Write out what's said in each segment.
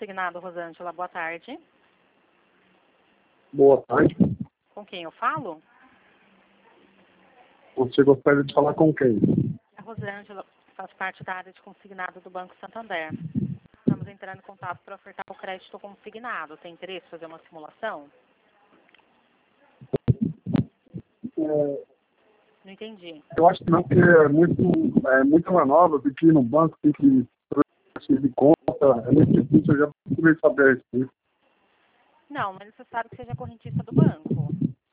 Consignado, Rosângela, boa tarde. Boa tarde. Com quem eu falo? Você gostaria de falar com quem? A Rosângela faz parte da área de consignado do Banco Santander. Estamos entrando em contato para ofertar o crédito consignado. Tem interesse em fazer uma simulação? Não entendi. Eu acho que não, porque é muito manobra, tem que ir no banco, tem que transferir de conta, é muito difícil, eu já procurei saber a respeito. Não é necessário que seja correntista do banco.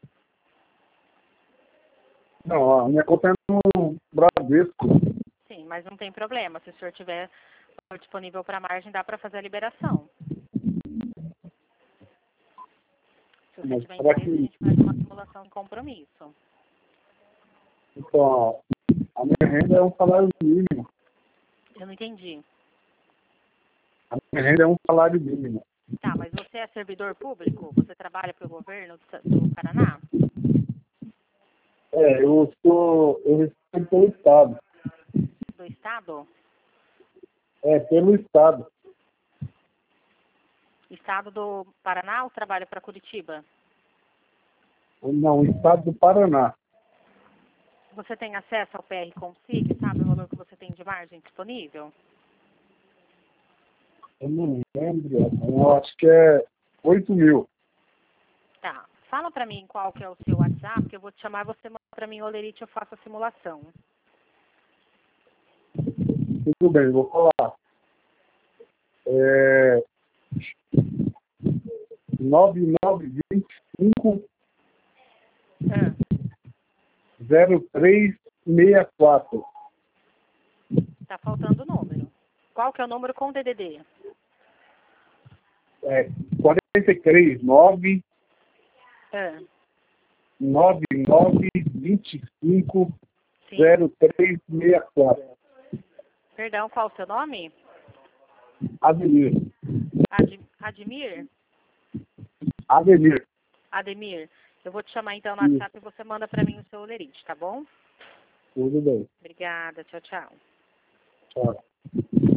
Não, a minha conta é no Bradesco. Sim, mas não tem problema. Se o senhor tiver disponível para margem, dá para fazer a liberação. Se você Mas tiver será interesse, a que... gente faz uma simulação de compromisso. Então, a minha renda é um salário mínimo. Eu não entendi. A minha renda é um salário mínimo. Tá, mas você é servidor público? Você trabalha para o governo do Paraná? Eu recebo pelo Estado. Do Estado? Pelo Estado. Estado do Paraná ou trabalha para Curitiba? Não, o Estado do Paraná. Você tem acesso ao PR Consig? Sabe o valor que você tem de margem disponível? Eu não lembro, eu acho que é 8 mil. Tá. Fala para mim qual que é o seu WhatsApp, que eu vou te chamar, você manda para mim o Olerite, eu faço a simulação. Tudo bem, vou falar. 9925 0364. Tá faltando o número. Qual que é o número com DDD? 43 9 Ah, 9925 sim. 0364. Perdão, qual o seu nome? Ademir. Admir? Ademir. Ademir. Eu vou te chamar então no WhatsApp e você manda para mim o seu Olerite, tá bom? Tudo bem. Obrigada, tchau, tchau. Tchau.